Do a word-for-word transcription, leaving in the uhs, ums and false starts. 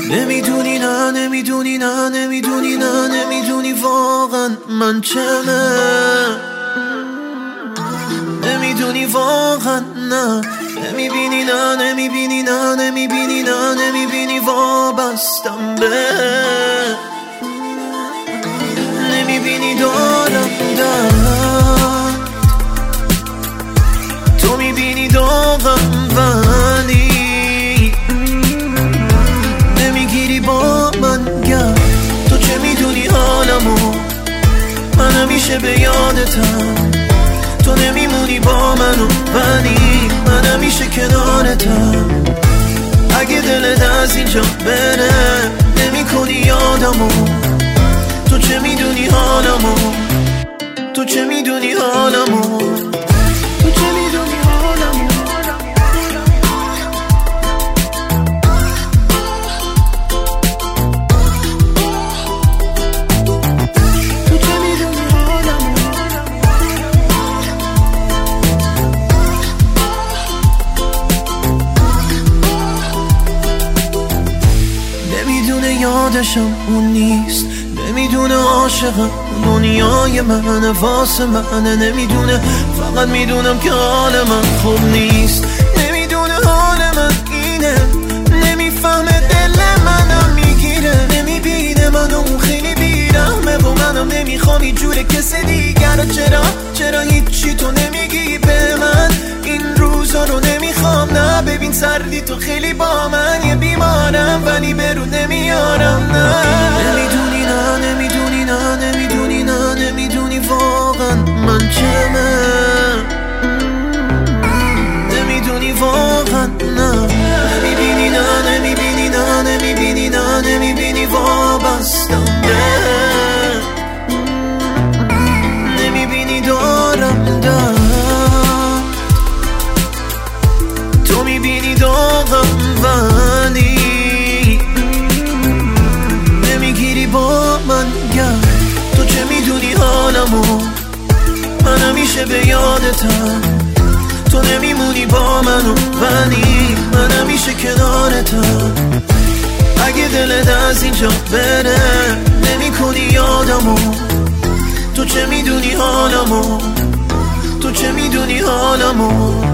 نمیدونی نه نمیدونی نه نمیدونی نه نمیدونی واقعا من چمه، نمیدونی واقعا نه، نمیبینی نه نمیبینی نه نمیبینی نه نمیبینی وابستم به، نمیبینی دارم درد، تو میبینی داغم ولی نمیگیری با من گرد. تو چه میدونی حالمو، من همیشه به یادتم، تو نمیمونی با منو ولی من همیشه کنارتم. اگه دلت از اینجا بره نمی کنی یادمو، تو چه میدونی حالمو، تو چه میدونی حالمو، تو چه میدونی حالمو. یادشم اون نیست، نمیدونه عاشقم دنیای منه واسه منه، نمیدونه فقط میدونم که حال من خوب نیست، نمیدونه حال من اینه، نمیفهمه دل منم میگیره، نمیبینه منو خیلی بیرحمه و منم نمیخوام هیچ جور کسی دیگر. چرا چرا هیچی تو نمیگی به من، این روزا رو نمیخوام نه، ببین سردی تو خیلی با من، یه بیمارم ولی برو نمیارم نه. نمیدونی نه نمیدونی نه نمیدونی نه نمیدونی واقعا من چمه، نمیدونی واقعا نه، نمیبینی نه نمیبینی نه نمیبینی نه نمیبینی وابستم به، نمیبینی دارم درد، تو میبینی داغم ولی نمیگیری با من گرد. تو چه میدونی حالمو، من همیشه به یادتم، تو نمیمونی با منو ولی من همیشه کنارتم. اگه دلت از اینجا بره نمی کنی یادمو، تو چه میدونی حالمو، تو چه میدونی حالمو.